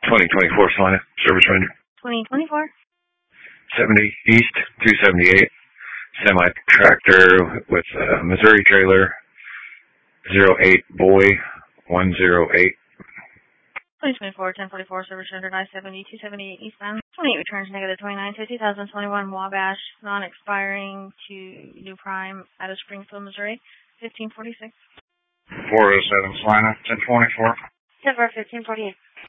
2024 Salina, Service Ranger. 2024. 70 East, 278. Semi-tractor with a Missouri trailer, 08 Boy 108. 2024, 1044, Service Ranger 970, 278 eastbound. 28 returns negative 29 to 2021 Wabash, non-expiring to New Prime out of Springfield, Missouri, 1546. 407 Salina, 1024. Denver, 1548.